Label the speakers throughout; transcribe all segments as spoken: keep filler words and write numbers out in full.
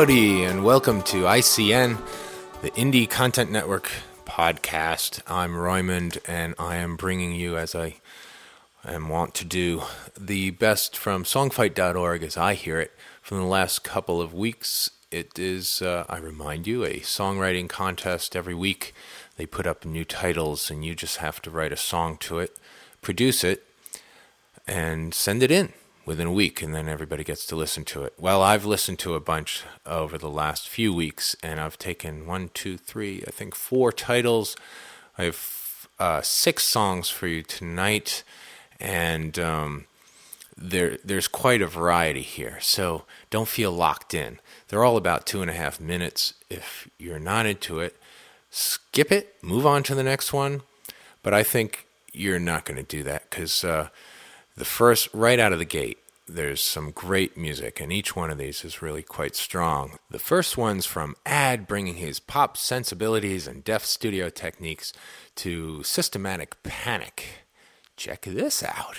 Speaker 1: Howdy, and welcome to I C N, the Indie Content Network podcast. I'm Roymond, and I am bringing you, as I am wont to do, the best from songfight dot org as I hear it from the last couple of weeks. It is, uh, I remind you, a songwriting contest every week. They put up new titles, and you just have to write a song to it, produce it, and send it in within a week, and then everybody gets to listen to it. Well, I've listened to a bunch over the last few weeks, and I've taken one, two, three, I think four titles. I have uh, six songs for you tonight, and um, there there's quite a variety here, so don't feel locked in. They're all about two and a half minutes. If you're not into it, skip it, move on to the next one, but I think you're not going to do that, because uh, the first, right out of the gate, there's some great music, and each one of these is really quite strong. The first one's from Ad, bringing his pop sensibilities and def studio techniques to Systematic Panic. Check this out.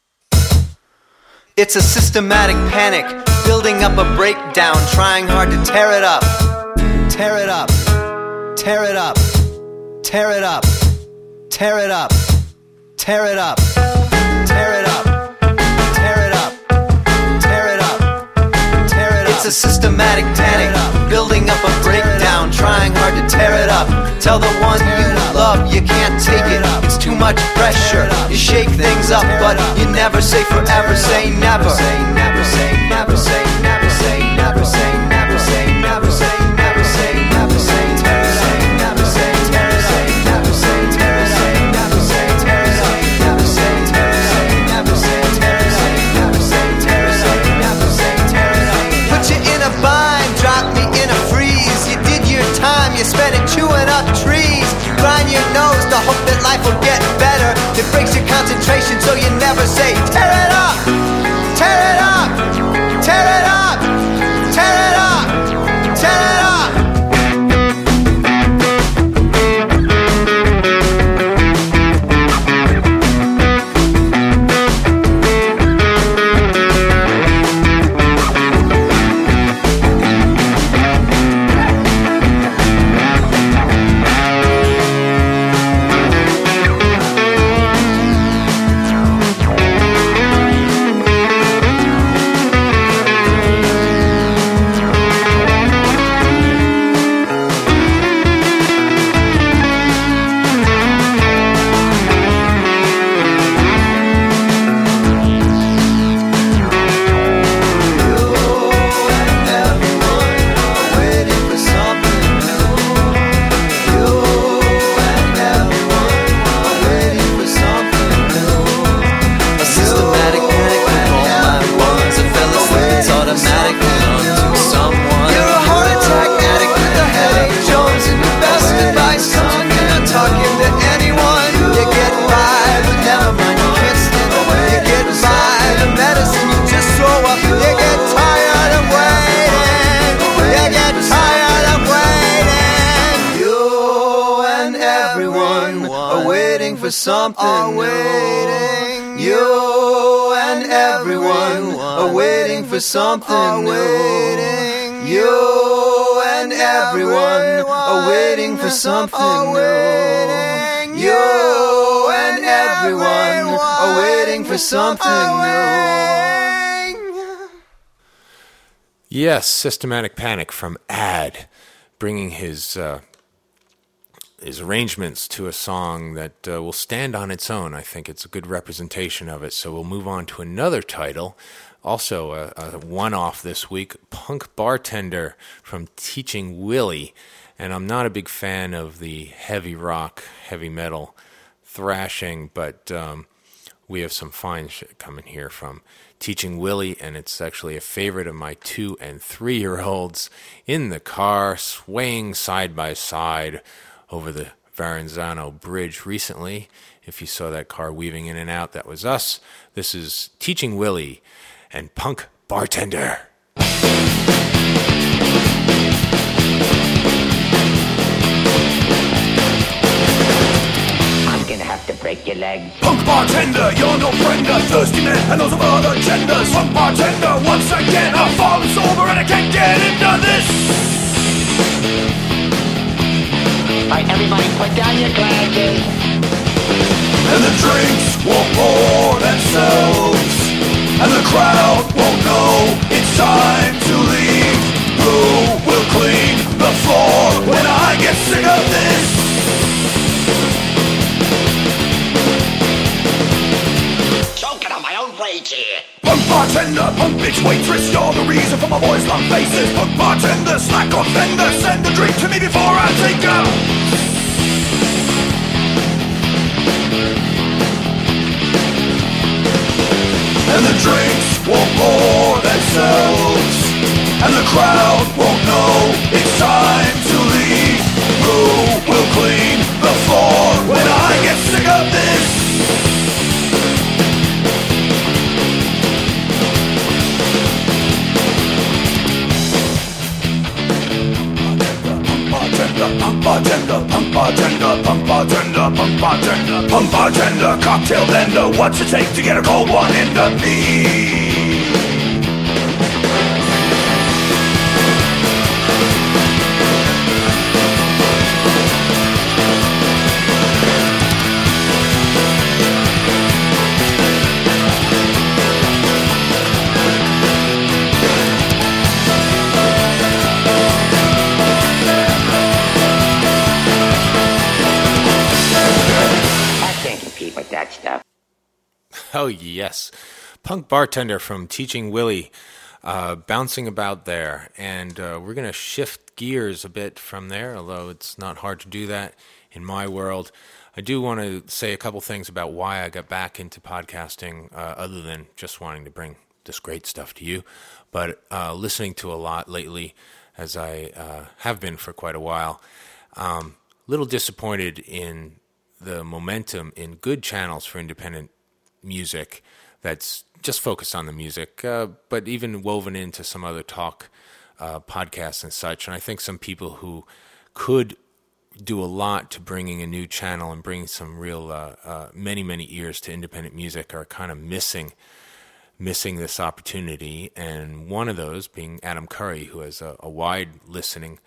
Speaker 2: It's a systematic panic, building up a breakdown, trying hard to tear it up. Tear it up. Tear it up. Tear it up. Tear it up. Tear it up. Tear it up. Tear it up. Tear it up. Tear it up. It's a systematic panic, building up a breakdown, trying hard to tear it up. Tell the one you love you can't take it. It's too much pressure. You shake things up, but you never say forever. Say never. Say never. Say never. Say never. Say never. Say never. Say never. Say never. Say never. Say tear it up. Never say tear it up. Never say tear it up. Never say tear it up. Never say tear it up. Never say tear it up. Never say tear it up. Never say tear it up. Put you in a bind, drop me in a freeze. You did your time, you spent it chewing up trees. Grind your nose to hope that life will get better. It breaks your concentration, so you never say tear it up. Tear it up. Tear it up. Tear it up. Tear it up. Something waiting. You and everyone are waiting for something new. You and everyone are waiting for something new. You and everyone are waiting for something new.
Speaker 1: Yes, Systematic Panic from Ad, bringing his uh, his arrangements to a song that uh, will stand on its own. I think it's a good representation of it. So we'll move on to another title, also a, a one-off this week, Punk Bartender from Teaching Willie. And I'm not a big fan of the heavy rock, heavy metal thrashing, but um, we have some fine shit coming here from Teaching Willie, and it's actually a favorite of my two- and three-year-olds in the car, swaying side by side over the Verrazano Bridge recently. If you saw that car weaving in and out, that was us. This is Teaching Willie and Punk Bartender.
Speaker 3: I'm gonna have to break your legs.
Speaker 4: Punk Bartender!
Speaker 3: bartender, you're no friend of thirsty men and those of other genders. Punk bartender, once again I'm falling sober and I can't get into this.
Speaker 4: Alright, everybody put down your glasses.
Speaker 3: And the drinks won't pour themselves, and the crowd won't know it's time to leave. Who will clean the floor when I get sick of this?
Speaker 4: Choking on my own rage here.
Speaker 3: Punk bartender, punk bitch waitress, you're the reason for my boys' long faces. Punk bartender, slack offender, send a drink to me before I take a... And the drinks won't pour themselves, and the crowd won't know it's time to leave. Who will clean the floor when I get sick of this? Punk bartender, punk bartender, punk bartender, punk bartender, punk bartender, cocktail blender. What's it take to get a cold one into me?
Speaker 4: That stuff.
Speaker 1: Oh, yes. Punk Bartender from Teaching Willie, uh, bouncing about there. And uh, we're going to shift gears a bit from there, although it's not hard to do that in my world. I do want to say a couple things about why I got back into podcasting, uh, other than just wanting to bring this great stuff to you. But uh, listening to a lot lately, as I uh, have been for quite a while. Um, little disappointed in the momentum in good channels for independent music that's just focused on the music, uh, but even woven into some other talk uh, podcasts and such. And I think some people who could do a lot to bringing a new channel and bringing some real uh, uh, many, many ears to independent music are kind of missing missing this opportunity. And one of those being Adam Curry, who has a, a wide listening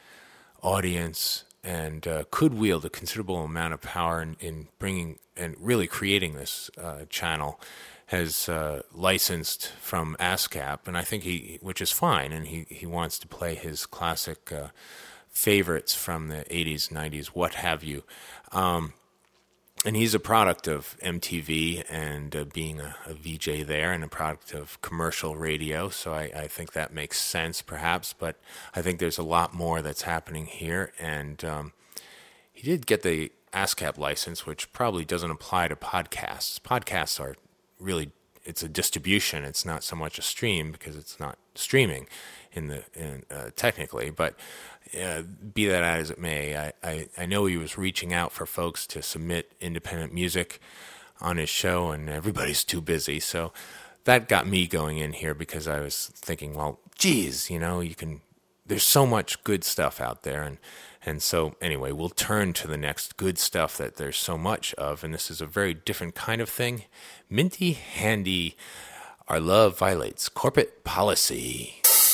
Speaker 1: audience and uh, could wield a considerable amount of power in, in bringing and really creating this uh, channel, has uh, licensed from ASCAP, and I think he, which is fine, and he, he wants to play his classic uh, favorites from the eighties, nineties, what have you. Um, and he's a product of M T V and uh, being a, a V J there, and a product of commercial radio, so I, I think that makes sense perhaps, but I think there's a lot more that's happening here. And um, he did get the ASCAP license, which probably doesn't apply to podcasts. Podcasts are really, it's a distribution, it's not so much a stream because it's not streaming in the in, uh, technically, but uh, be that as it may, I, I, I know he was reaching out for folks to submit independent music on his show, and everybody's too busy, so that got me going in here because I was thinking, well, geez, you know, you can, there's so much good stuff out there, and and so anyway, we'll turn to the next good stuff that there's so much of, and this is a very different kind of thing. Minty Handy, Our Love Violates Corporate Policy.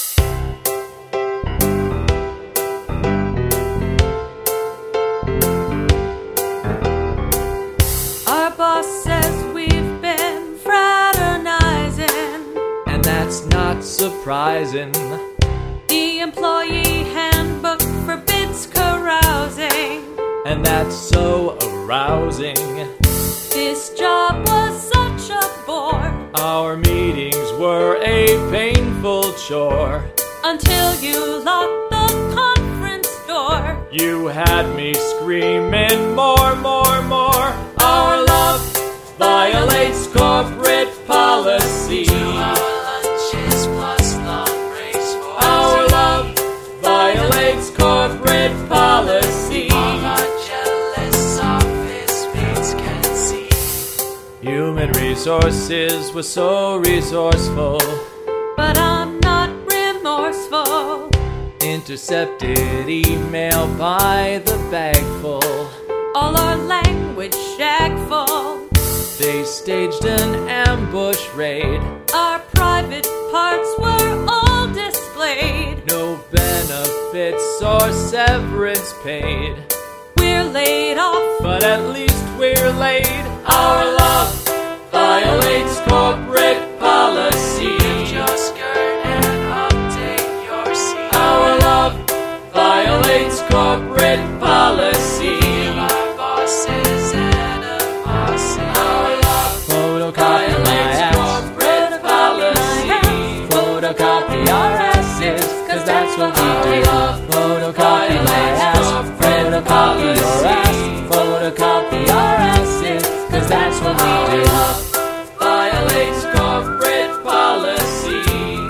Speaker 5: Our boss says we've been fraternizing,
Speaker 6: and that's not surprising.
Speaker 5: The employee handbook forbids carousing,
Speaker 6: and that's so arousing.
Speaker 5: This job was such a bore.
Speaker 6: Our meetings were a painful chore.
Speaker 5: Until you locked the conference door.
Speaker 6: You had me screaming more, more, more. Our love violates corporate policy.
Speaker 5: Two hour lunches plus long breaks for
Speaker 6: Our love violates corporate policy.
Speaker 5: All our jealous office mates can see.
Speaker 6: Human resources was so resourceful,
Speaker 5: but I'm not remorseful.
Speaker 6: Intercepted email by the bagful.
Speaker 5: All our language shag full.
Speaker 6: They staged an ambush raid.
Speaker 5: Our private parts were all displayed.
Speaker 6: No benefits or severance paid.
Speaker 5: We're laid off,
Speaker 6: But at least we're laid. Our love violates corporate policy.
Speaker 5: lift your skirt and update your seat.
Speaker 6: Our love violates corporate policy.
Speaker 5: Our bosses animosity.
Speaker 6: Our love photocopy my ass.
Speaker 5: Corporate policy.
Speaker 6: Photocopy our asses, cause that's what we do. Photocopy my ass. Photocopy your ass. Photocopy our asses, cause that's what we do. Violates corporate policy.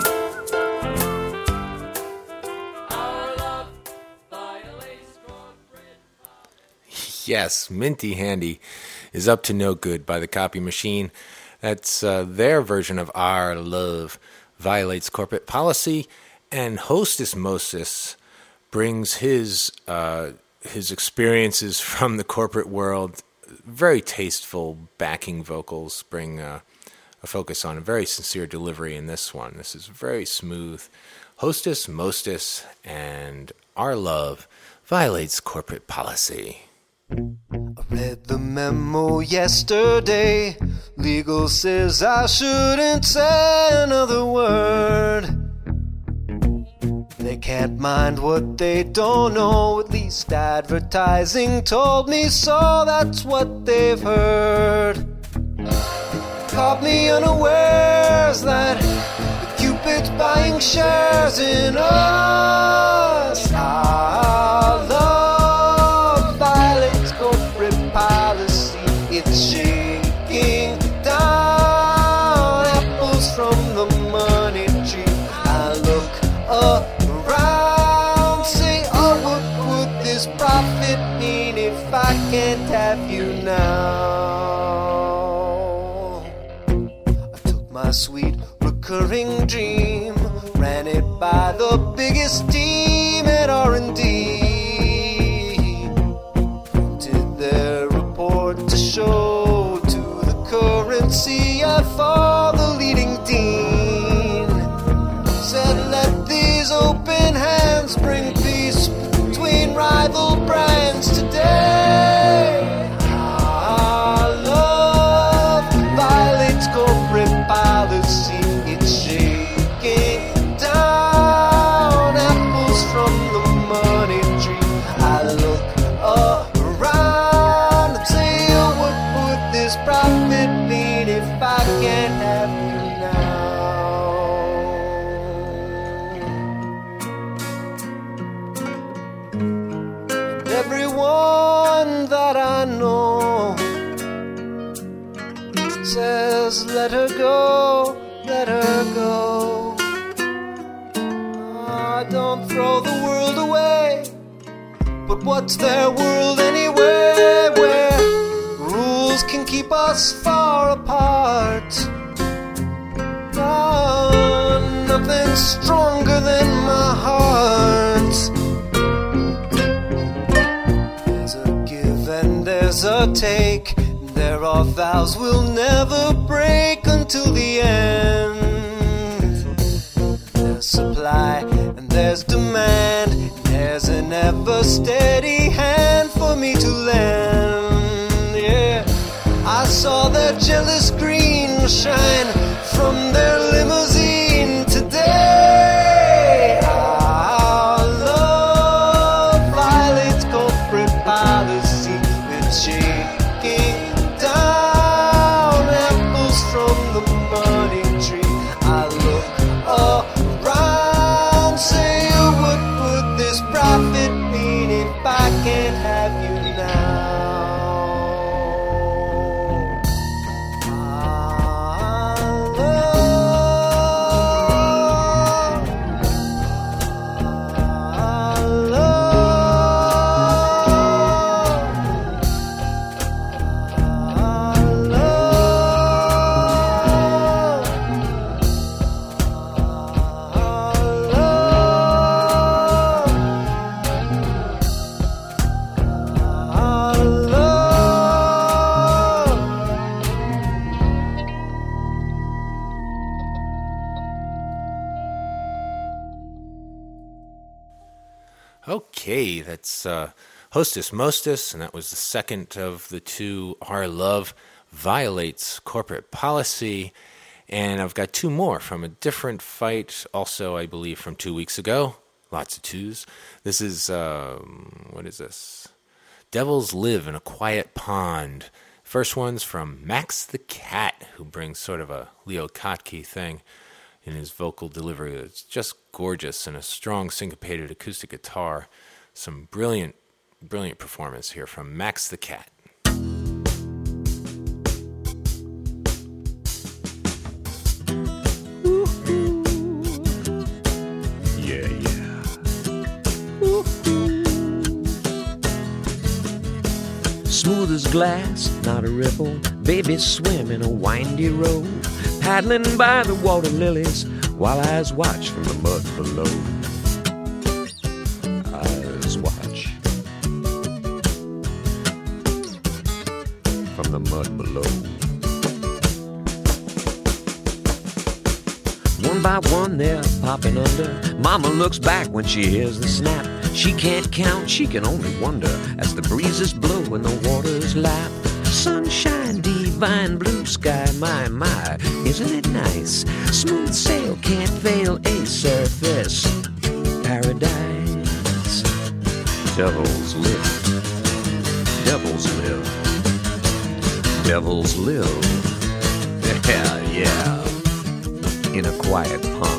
Speaker 6: Our love violates corporate policy.
Speaker 1: Yes, Minty Handy is up to no good by the Copy Machine. That's uh, their version of Our Love Violates Corporate Policy. And Hostess Moses brings his uh, his experiences from the corporate world. Very tasteful backing vocals bring uh, a focus on a very sincere delivery in this one. This is very smooth. Hostess Moses and Our Love Violates Corporate Policy.
Speaker 2: I read the memo yesterday. Legal says I shouldn't say another word. They can't mind what they don't know. At least advertising told me so. That's what they've heard. Caught me unawares that Cupid's buying shares in us. Our love violates corporate policy. It's shaking down apples from the money tree. I look around, say, oh, what would this profit mean if I can't have you now? I took my sweet recurring dream, ran it by the biggest team at R and D. Printed their report to show to the current C F O, the leading dean. Said, let these open hands bring peace between rival brands today. Our love violates corporate policy. It's shaking down apples from the money tree. I look around and say, oh, what would this profit mean if I can't have you now? And everyone that I know says, let her go, let her go. Ah, don't throw the world away. But what's their world anyway, where rules can keep us far apart? Ah, nothing stronger than my heart. There's a give and there's a take. There are vows we'll never break until the end. There's supply and there's demand. There's an ever steady hand for me to lend. Yeah, I saw their jealous green shine from their limousine today. Our love violates corporate policy. It's shaking down apples from the money tree. I look around, say, oh, what would this profit mean if I can't have you now? Our
Speaker 1: Okay, that's uh, Hostess Mostess, and that was the second of the two Our Love Violates Corporate Policy. And I've got two more from a different fight, also, I believe, from two weeks ago. Lots of twos. This is, um, what is this? Devils Live in a Quiet Pond. First one's from Max the Cat, who brings sort of a Leo Kottke thing in his vocal delivery. It's just gorgeous, and a strong syncopated acoustic guitar. Some brilliant, brilliant performance here from Max the Cat.
Speaker 3: Yeah, yeah.
Speaker 7: Smooth as glass, not a ripple. Baby swim in a windy road, paddling by the water lilies while eyes watch from the mud below. Eyes watch from the mud below. One by one they're popping under. Mama looks back when she hears the snap. She can't count, she can only wonder as the breezes blow in the water's lap. Sunshine, divine blue sky, my, my, isn't it nice? Smooth sail, can't fail, a surface paradise. Devils live, devils live, devils live, yeah, yeah, in a quiet pond.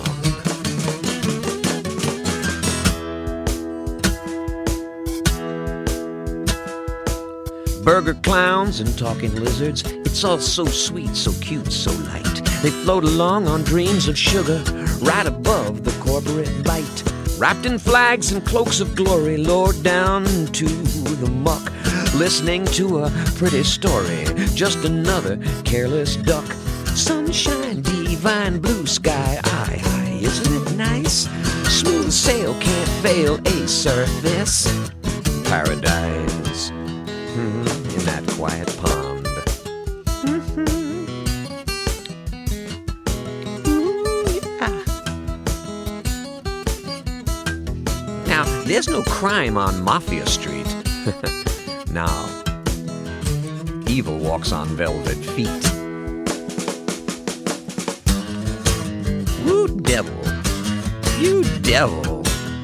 Speaker 7: Burger clowns and talking lizards, it's all so sweet, so cute, so light. They float along on dreams of sugar, right above the corporate bite. Wrapped in flags and cloaks of glory, lowered down to the muck, listening to a pretty story, just another careless duck. Sunshine, divine blue sky, aye, aye, isn't it nice? Smooth sail, can't fail, a surface paradise. Mm-hmm. In that quiet pond. Mm-hmm. Ooh, yeah. Now, there's no crime on Mafia Street. Now, evil walks on velvet feet. Woo, devil. You devil.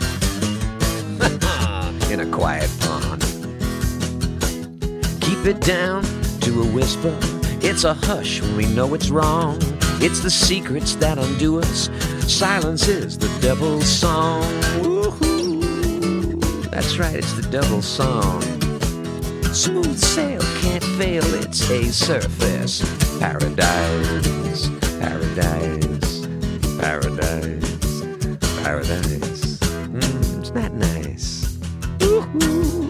Speaker 7: In a quiet pond. Keep it down to a whisper. It's a hush when we know it's wrong. It's the secrets that undo us. Silence is the devil's song. Woo-hoo. That's right, it's the devil's song. Smooth sail, can't fail, it's a surface paradise. Paradise. Paradise. Paradise. Mm, isn't that nice? Woo-hoo.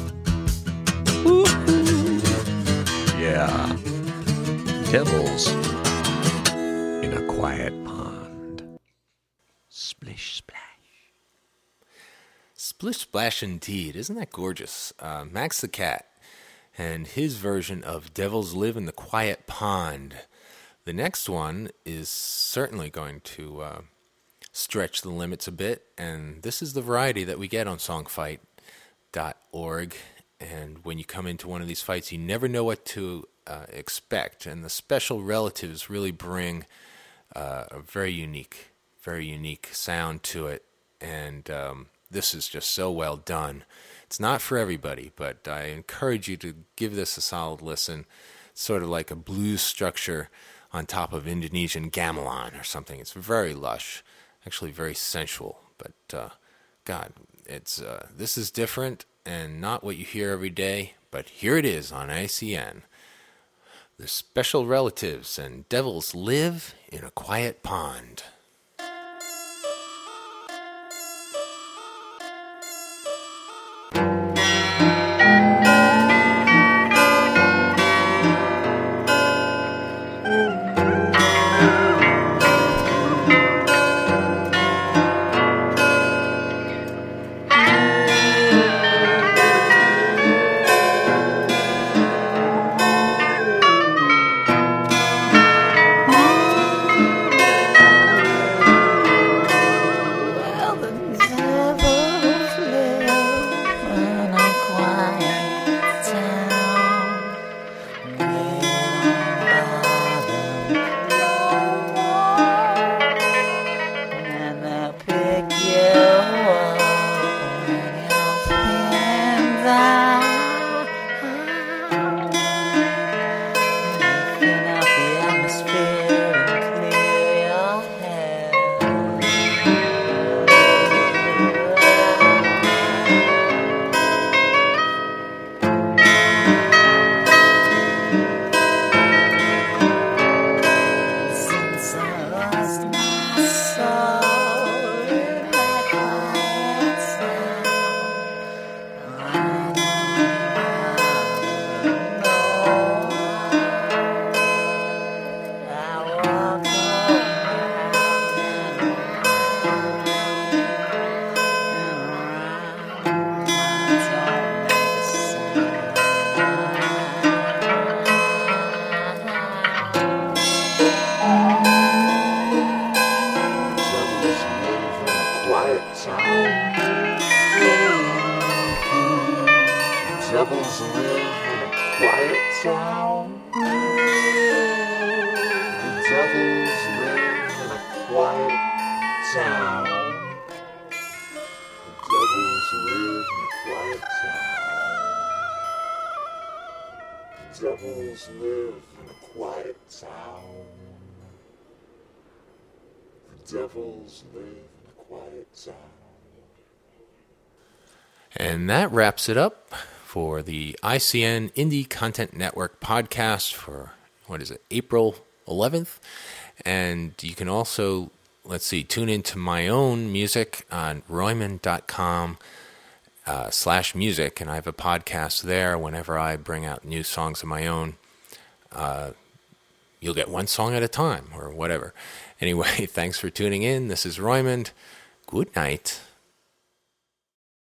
Speaker 7: Yeah, devils in a quiet pond. Splish splash.
Speaker 1: Splish Splash indeed. Isn't that gorgeous? Uh, Max the Cat and his version of Devils Live in the Quiet Pond. The next one is certainly going to uh, stretch the limits a bit, and this is the variety that we get on songfight dot org. And when you come into one of these fights, you never know what to uh, expect. And the special relatives really bring uh, a very unique, very unique sound to it. And um, this is just so well done. It's not for everybody, but I encourage you to give this a solid listen. It's sort of like a blues structure on top of Indonesian gamelan or something. It's very lush, actually very sensual. But uh, God, it's uh, this is different. And not what you hear every day, but here it is on I C N. The Special Relatives and Devils Live in a Quiet Pond.
Speaker 8: Well, the devils live
Speaker 3: devils live in a quiet town. The devils live in a quiet town. The devils live in a quiet town. The devils live in a quiet town. The devils live in a quiet town.
Speaker 1: And that wraps it up for the I C N Indie Content Network podcast for, what is it, April eleventh. And you can also, let's see, tune into my own music on royman dot com uh, slash music. And I have a podcast there. Whenever I bring out new songs of my own, uh, you'll get one song at a time or whatever. Anyway, thanks for tuning in. This is Roymond. Good night.